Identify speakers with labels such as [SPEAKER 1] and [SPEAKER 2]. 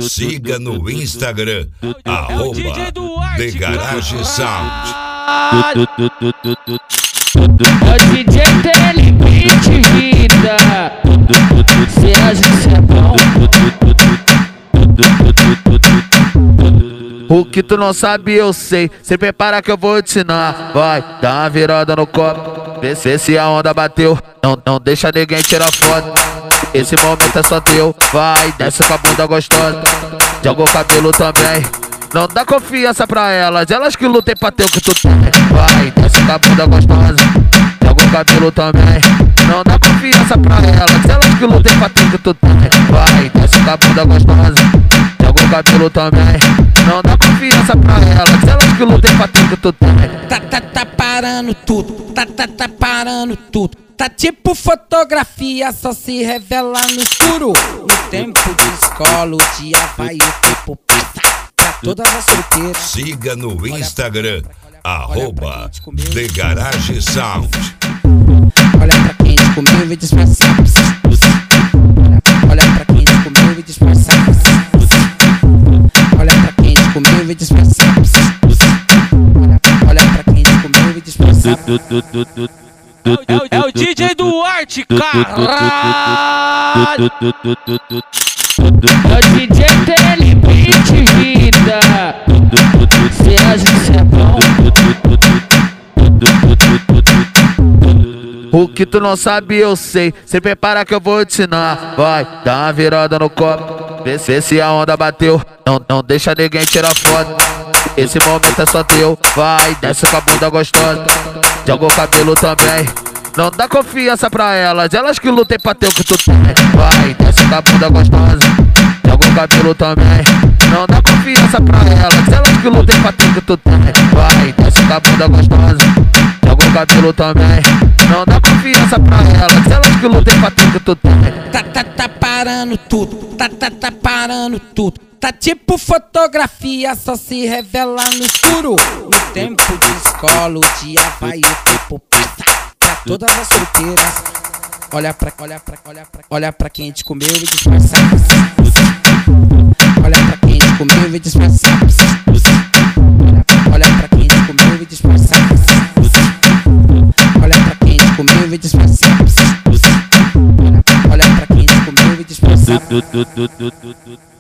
[SPEAKER 1] Siga no Instagram, @TheGarageSound.
[SPEAKER 2] É o DJ Telepite Vida. Cê acha que cê é bom?
[SPEAKER 3] O que tu não sabe eu sei, cê prepara que eu vou te ensinar. Vai, dá uma virada no copo, vê se a onda bateu. Não deixa ninguém tirar foto, esse momento é só teu. Vai, desce com a bunda gostosa, joga o cabelo também. Não dá confiança pra elas que lutem pra ter o que tu tem. Vai, desce com a bunda gostosa, joga o cabelo também. Não dá confiança pra elas que lutem pra ter o que tu tem. Vai, desce com a bunda gostosa, joga o cabelo também. Não dá confiança pra elas que lutem pra ter o que tu tem.
[SPEAKER 4] Tá parando tudo, tá parando tudo. Tá tipo fotografia, só se revela no escuro. No tempo de escola, o dia vai e o tempo passa. Pra todas as solteiras.
[SPEAKER 1] Siga no Instagram, @TheGarageSound.
[SPEAKER 4] Olha pra quem te comeu e disfarçar. Olha pra quem te comeu e disfarçar. Olha pra quem te comeu e disfarçar. Olha pra quem te comeu e disfarçar.
[SPEAKER 2] É o DJ Duarte, caralho. É o DJ Telepite Vida. Cê acha que cê é bom?
[SPEAKER 3] O que tu não sabe eu sei, cê prepara que eu vou te ensinar. Vai, dá uma virada no copo, vê se a onda bateu. Não deixa ninguém tirar foto, esse momento é só teu. Vai, desce com a bunda gostosa, joga o cabelo também. Não dá confiança pra elas que lutem pra ter o que tu tem. Vai, desce com a bunda gostosa, joga o cabelo também. Não dá confiança pra elas que lutem pra ter o que tu tem. Vai, desce com a bunda gostosa, joga o cabelo também. Não dá confiança pra elas que lutem pra ter o que tu tem.
[SPEAKER 4] Tá parando tudo, tá parando tudo. Tá tipo fotografia, só se revela no escuro. No tempo de escola, o dia vai e o tempo passa. Pra todas as solteiras. Olha pra quem te comeu e disfarçar. Olha pra quem te comeu e disfarçar. Olha pra quem te comeu e disfarçar. Olha pra quem te comeu e disfarçar. Olha pra quem te comeu e disfarçar.